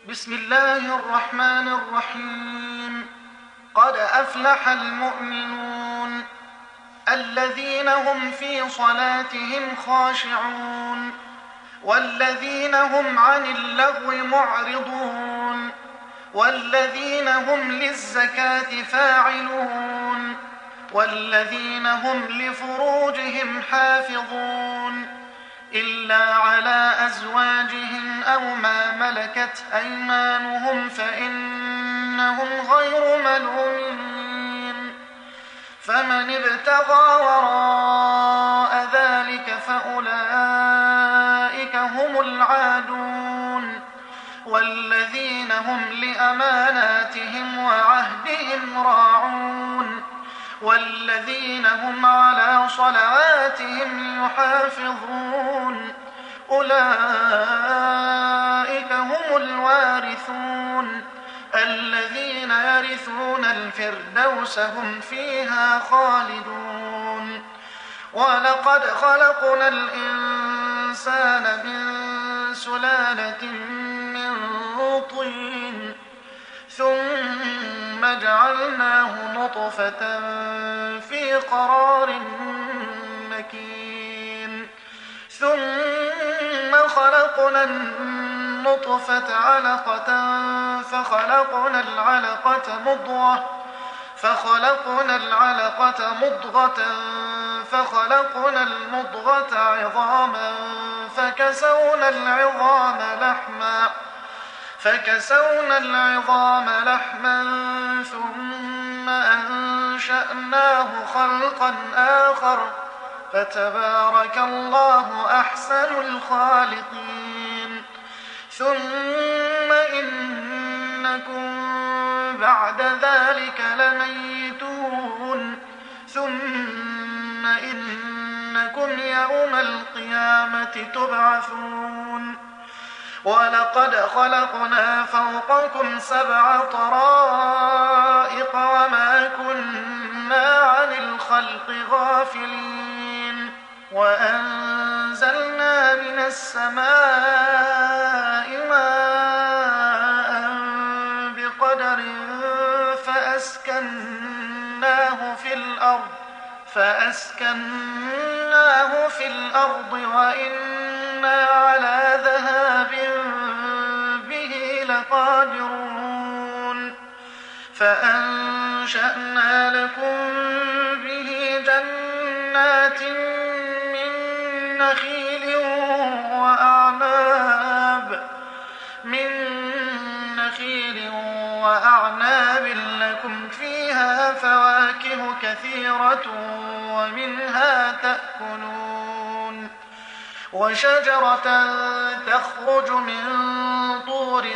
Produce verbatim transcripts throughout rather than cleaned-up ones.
بسم الله الرحمن الرحيم. قد أفلح المؤمنون الذين هم في صلاتهم خاشعون والذين هم عن اللغو معرضون والذين هم للزكاة فاعلون والذين هم لفروجهم حافظون إلا على أزواجهم أو ما ملكت أيمانهم فإنهم غير ملومين. فمن ابتغى وراء ذلك فأولئك هم العادون والذين هم لأماناتهم وعهدهم راعون والذين هم على صلواتهم يحافظون أولئك هم الوارثون الذين يرثون الفردوس هم فيها خالدون. ولقد خلقنا الإنسان من سلالة من طين ثم جعلناه نطفة في قرار مكين ثم خلقنا النطفة علقة فخلقنا العلقة مضغة فخلقنا العلقة مضغة فخلقنا المضغة عظاما فكسونا العظام لحما فكسونا العظام لحما ثم أنشأناه خلقا آخر فتبارك الله أحسن الخالقين. ثم إنكم بعد ذلك لميتون ثم إنكم يوم القيامة تبعثون. ولقد خلقنا فوقكم سبع طرائق وما كنا عن الخلق غافلين وأنزلنا من السماء ماء بقدر فأسكناه في الأرض فأسكناه في الأرض وإنا على ذهاب به لقادرون. فأنشأنا لكم به جنات من نخيل وأعناب من نخيل وأعناب لكم فيها فواكه كثيرة ومنها تأكلون. وشجرة تخرج من طور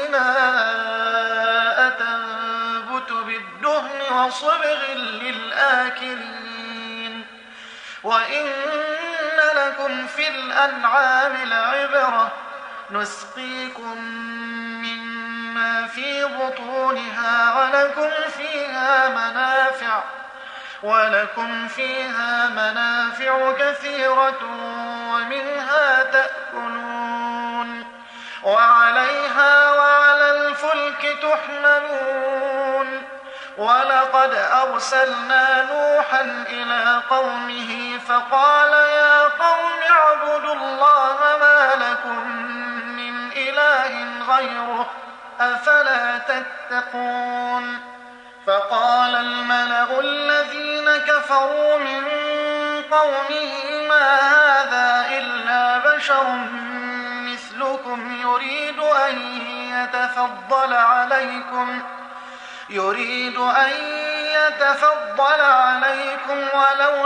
سيناء تنبت بالدهن وصبغ للآكلين. وإن لكم في الأنعام لعبرة نسقيكم مما في بطونها ولكم فيها منافع ولكم فيها منافع كثيرة ومنها تأكلون وعليها وعلى الفلك تحملون. ولقد أرسلنا نوحا إلى قومه فقال يا قوم اعبدوا الله ما لكم من إله غيره أفلا تتقون. فقال الملأ الذين كفروا من قومه ما هذا إلا بشر مثلكم يريد أن يتفضل عليكم يريد أن يتفضل عليكم ولو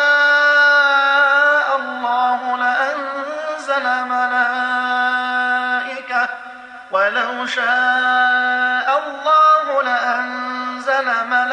شاء الله لأنزل ملائكة ولو شاء الله لأنزل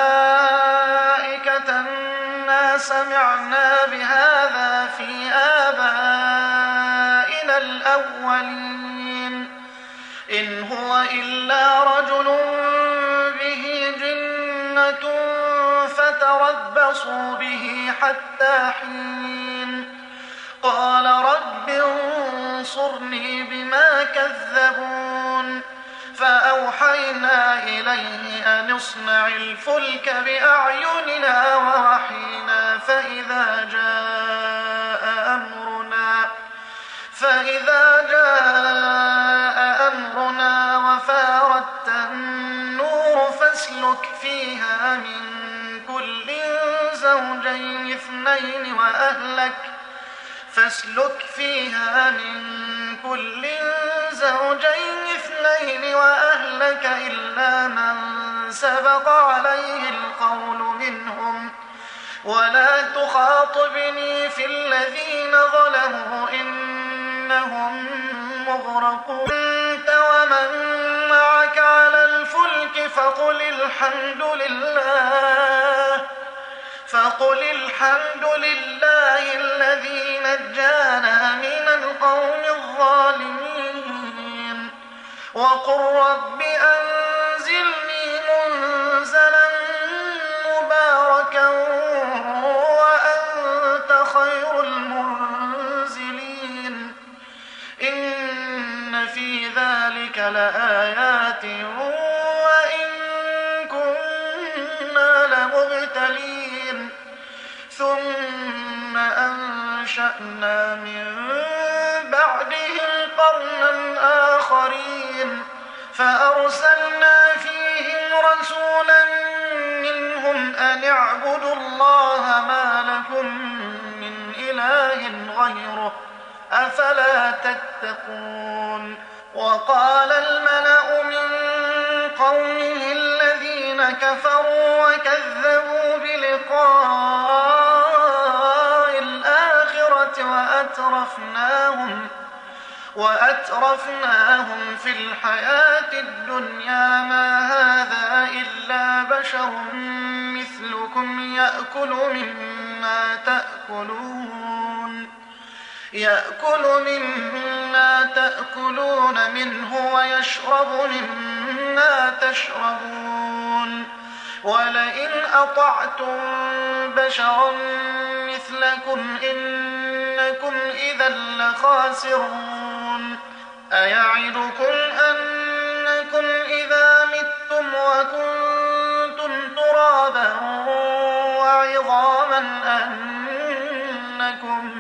ملائكة ما سمعنا بهذا في آبائنا الأولين إن هو إلا رجل به جنة فتربصوا به حتى حين. قال رب انصرني بما كذبون فأوحينا إليه أن اصنع الفلك بأعيننا ووحينا فإذا جاء أمرنا فإذا جاء أمرنا وفاردت النور فاسلك فيها من كل زوجين اثنين وأهلك فاسلك فيها من كل زوجين اثنين وأهلك إلا من سبق عليه القول منهم ولا تخاطبني في الذين ظلموا إنهم مغرقون أنت ومن معك على الفلك فقل الحمد لله فقل الحمد لله الذي نجانا من القوم الظالمين وقل رب أنزلني منزلا مباركا وأنت خير المنزلين إن في ذلك لآيات وإن كنا لمبتلين ثم أنشأنا من بعدهم قرنا آخرين فأرسلنا فيهم رسولا منهم أن اعبدوا الله ما لكم من إله غيره أفلا تتقون وقال الملأ من قومه الذين كفروا وكذبوا بلقاء الآخرة وأترفناهم وأترفناهم في الحياة الدنيا ما هذا إلا بشر مثلكم يأكل مما تأكلون يأكل مما تأكلون منه ويشرب مما تشربون ولئن أطعتم بشرا مثلكم إنكم إذا لخاسرون أيعدكم أنكم إذا متم وكنتم ترابا وعظاما أنكم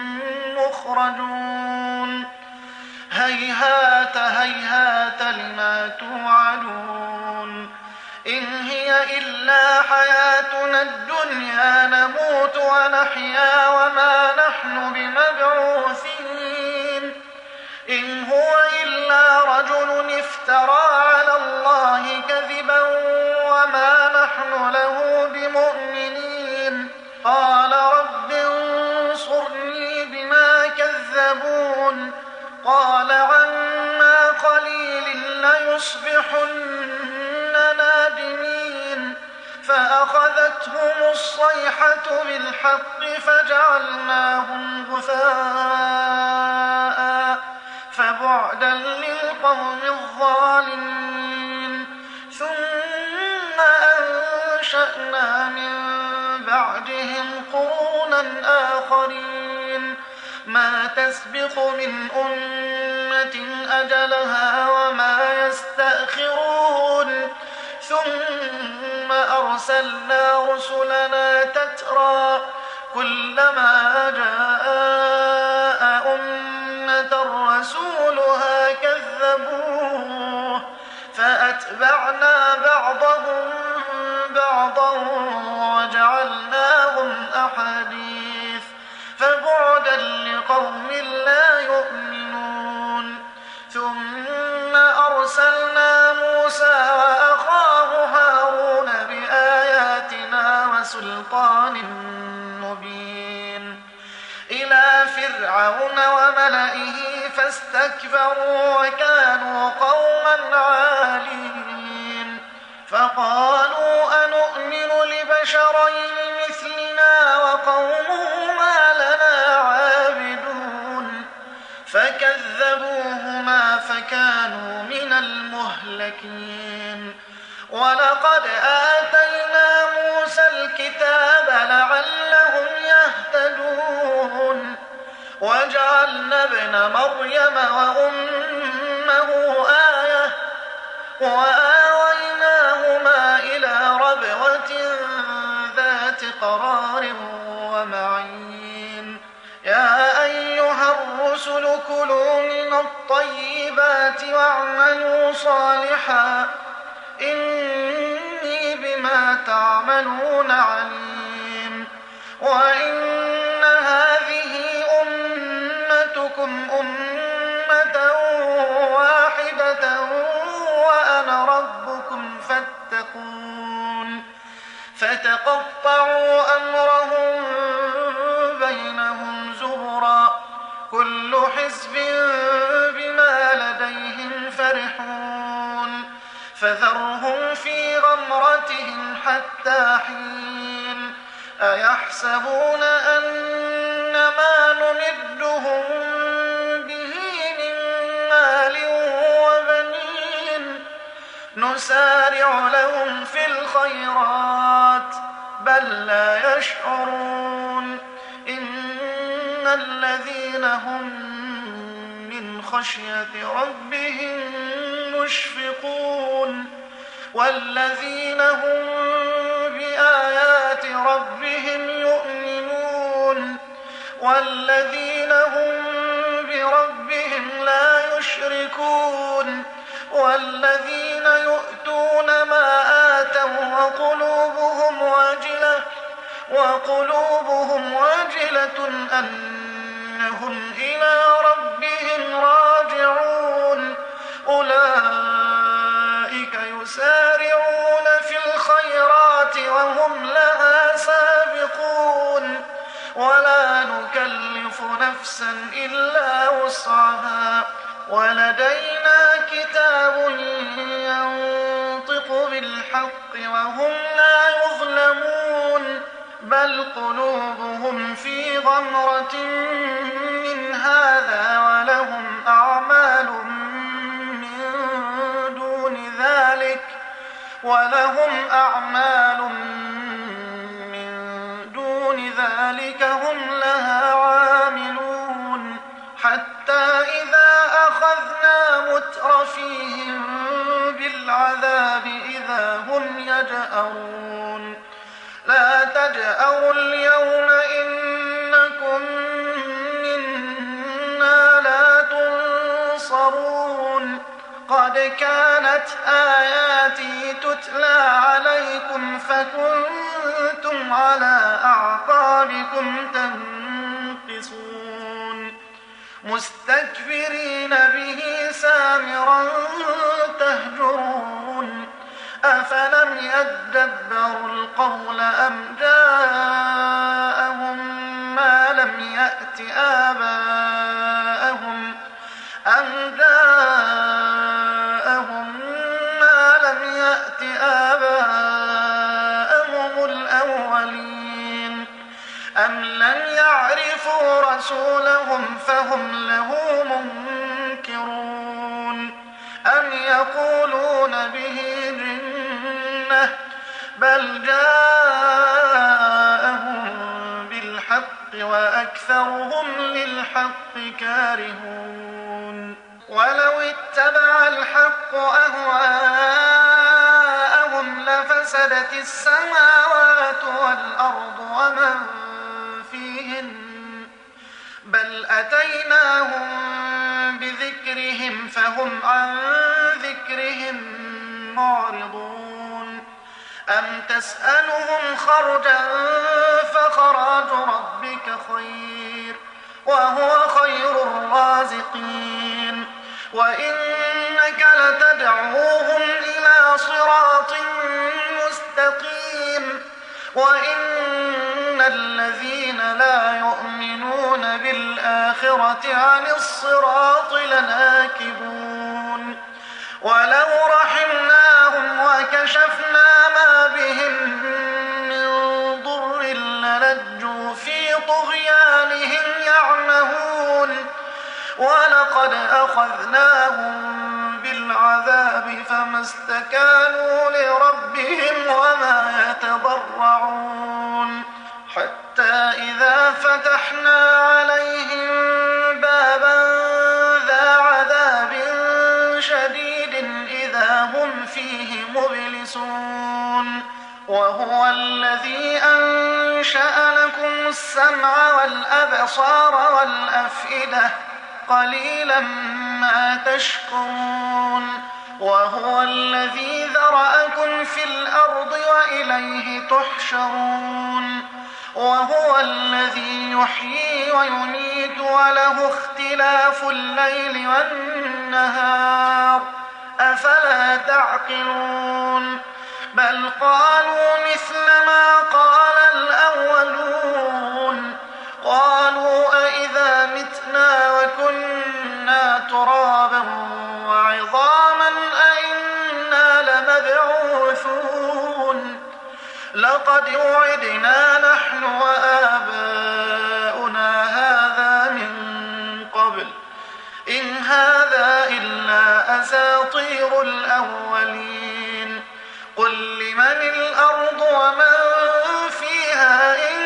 مخرجون هيهات هيهات لما توعدون إن هي إلا حياتنا الدنيا نموت ونحيا وما نحن بمبعوثين إن هو إلا رجل افترى على الله كذبا وما نحن له بمؤمنين قال رب انصرني بما كذبون قال عما قليل ليصبحن نادمين فأخذتهم الصيحة بالحق فجعلناهم غثاء فبعدا للقوم الظالمين ثم أنشأنا من بعدهم قرونا آخرين ما تسبق من أمة أجلها وما يستأخرون ثم أرسلنا رسلنا تترى كلما جاء أمة رسولها كذبوه فأتبعنا بعضهم بعضا وجعلناهم أحاديث فبعدا لقوم لا يؤمنون ثم أرسلنا موسى وأخاه هارون بآياتنا وسلطان مبين إلى فرعون وملئه فاستكبروا وكانوا قوما عالين فقالوا أنؤمن لبشرين مثلنا وقومهما لنا عابدون فكذبوهما فكانوا من المهلكين ولقد آتينا موسى الكتاب لعلهم يهتدون وجعلنا ابن مريم وأمه آية وآويناهما إلى ربوة ذات قرار ومعين يا أيها الرسل كلوا من الطيبات واعملوا صالحا إني بما تعملون عليم وإن هذه أمتكم أمة واحدة وأنا ربكم فاتقون فتقطعوا أمرهم بينهم زبرا كل حزب بما لديهم فرحون فذرهم في غمرتهم حتى حين أيحسبون أن ما نمدهم به من مال وبنين نسارع لهم في الخيرات بل لا يشعرون إن الذين هم من خشية ربهم مشفقون والذين هم بآيات ربهم يؤمنون والذين هم بربهم لا يشركون والذين يؤتون ما آتوا وقلوبهم وجلة وقلوبهم وجلة أنهم إلى ربهم راجعون أولئك يسارعون في الخيرات وهم لها سابقون ولا نكلف نفسا إلا وسعها ولدينا كتاب ينطق بالحق وهم لا يظلمون بل قلوبهم في غمرة من هذا ولهم أعمال من دون ذلك ولهم أعمال من دون ذلك هم لها عاملون حتى إذا أخذنا مترفيهم بالعذاب إذا هم يجأرون لا تجأروا اليوم إنكم منا لا تنصرون قد كانت آياتي تتلى عليكم فكنتم على أعقابكم تنكصون مستكبرين به سامرا تهجرون أفلم يدبروا القول أم جاءهم ما لم يأت آباءهم أم جاءهم ما لم يأت آباءهم الأولين أم لم يعرفوا رسولهم فهم له منكرون أم يقولون به جنة بل جاءهم بالحق وأكثرهم للحق كارهون ولو اتبع الحق أهواءهم لفسدت السماوات والأرض ومن فيهن بل أتيناهم بذكرهم فهم عن ذكرهم معرضون أم تسألهم خرجا فخراج ربك خير وهو خير الرازقين وإنك لتدعوهم إلى صراط مستقيم وإن الذين لا يؤمنون بالآخرة عن الصراط لناكبون ولو رحمناهم وكشفنا ما بهم من ضر للجوا في طغيانهم يعمهون ولقد أخذناهم بالعذاب فما استكانوا لربهم وما يتضرعون حتى إذا فتحنا عليهم بابا ذا عذاب شديد إذا فإذا هم فيه مبلسون وهو الذي أنشأ لكم السمع والأبصار والأفئدة قليلا ما تشكرون وهو الذي ذرأكم في الأرض وإليه تحشرون وهو الذي يحيي ويميت وله اختلاف الليل والنهار أفلا تعقلون بل قالوا مثل ما قال الأولون قالوا أئذا متنا وكنا ترابا وعظاما أئنا لمبعوثون لقد وعدنا نحن وآباؤنا هذا من قبل إن هذا إلا أساطير الأولين قل لمن الأرض ومن فيها إن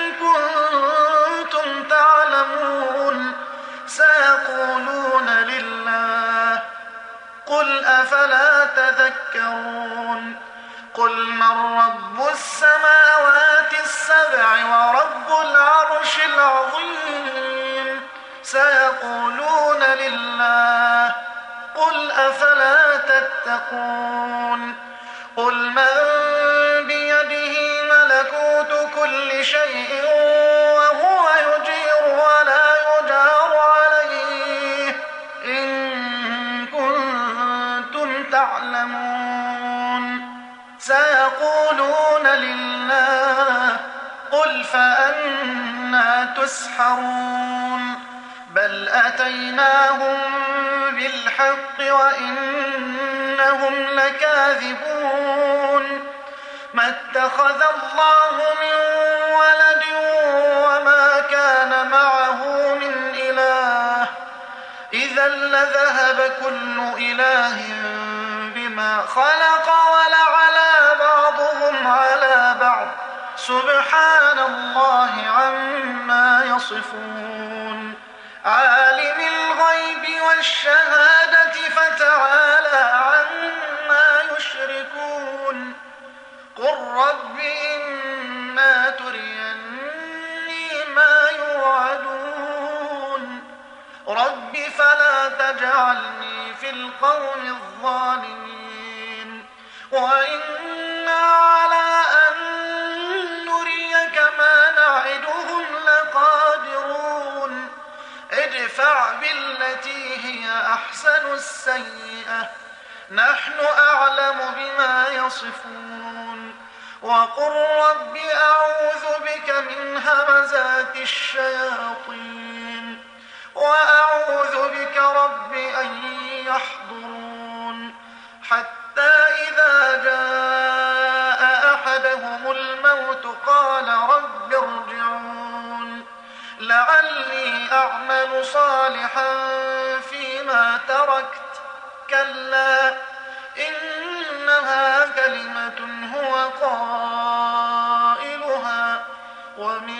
كنتم تعلمون سيقولون لله قل أفلا تذكرون قل من رب السماوات السبع ورب العرش العظيم سيقولون لله قل أفلا تتقون قل من بيده ملكوت كل شيء وهو يجير ولا يجار عليه إن كنتم تعلمون سيقولون لله قل فأنى تسحرون بل أتيناهم بالحق وإنهم لكاذبون ما اتخذ الله من ولد وما كان معه من إله إذا لذهب كل إله بما خلق ولعلى بعضهم على بعض سبحان الله عما يصفون عالم الغيب والشهادة فتعالى عما يشركون قل رب إما تريني ما يوعدون رب فلا تجعلني في القوم الظالمين وإنا على أن نريك ما نعدهم لقادرون ادفع بالتي هي أحسن السيئة نحن أعلم بما يصفون وقل رب أعوذ بك من همزات الشياطين وأعوذ بك رب أن يحضرون حتى إذا جاء أحدهم الموت قال رب ارجعون لعلي أعمل صالحا فيما تركت كلا إنها كلمة هو قائلها ومن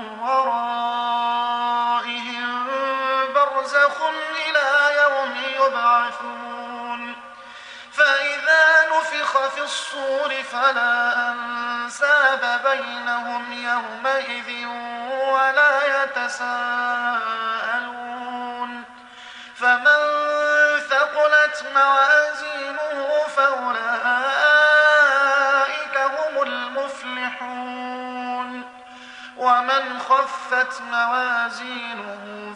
ورائهم برزخ إلى يوم يبعثون فإذا نفخ في الصور فلا أنساب بينهم يومئذ ولا يتساءلون فمن ثقلت موازينه فأولئك هم المفلحون ومن خفت موازينه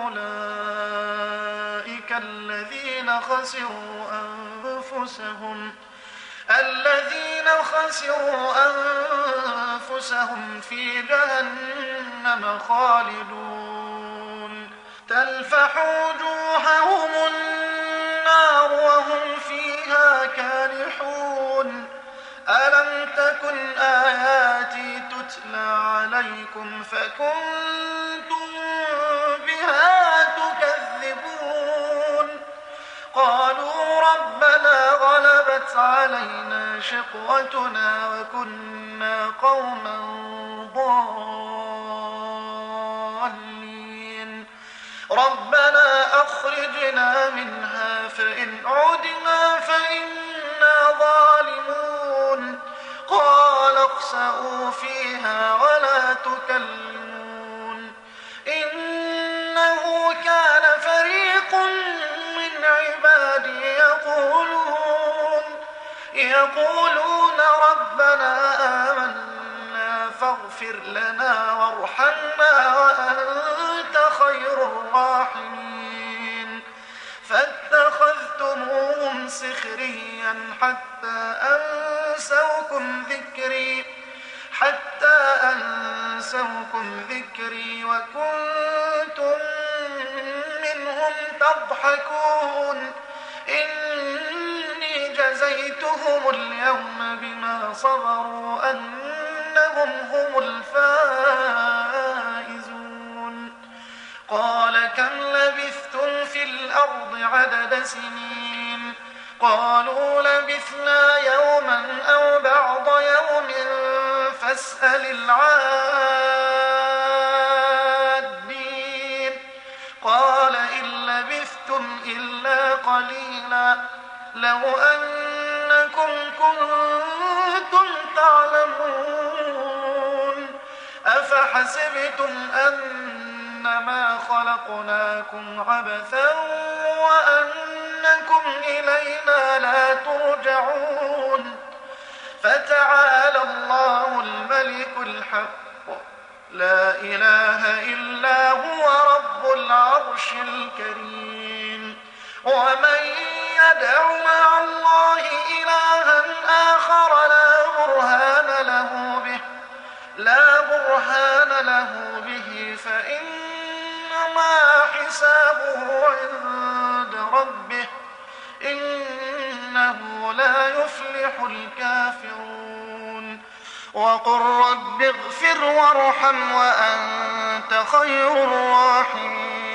فأولئك الذين خسروا أنفسهم الذين خسروا أنفسهم في جهنم خالدون تلفح وجوههم النار وهم فيها كالحون ألم تكن آياتي تتلى عليكم فكنتم بها تكذبون قالوا ربنا غلبت علينا شقوتنا وكنا قوما ضالين ربنا أخرجنا منها فإن عدنا فإنا ظالمون قال اخسئوا فيها ولا تكلمون إنه كان فريق من عبادي يقولون يقولون ربنا آمنا فاغفر لنا وارحمنا وأنت خير الراحمين فاتخذتموهم سخريا حتى أنسوكم ذكري حتى أنسوكم ذكري وكنتم منهم تضحكون إني جزيتهم اليوم بما صبروا أنهم هم الفائزون قال كم لبثتم في الأرض عدد سنين قالوا لبثنا يوما أو بعض يوم فاسأل العادين قال إن لبثتم إلا قليلا لو أنكم كنتم تعلمون أفحسبتم أنما خلقناكم عبثا وأنكم إلينا لا ترجعون فتعالى الله الملك الحق لا إله إلا هو رب العرش الكريم ومن يدع مع الله إلها آخر لا برهان له به لا برهان له به فإنما حسابه عند ربه إنه لا يفلح الكافرون وقل رب اغفر وارحم وأنت خير الراحمين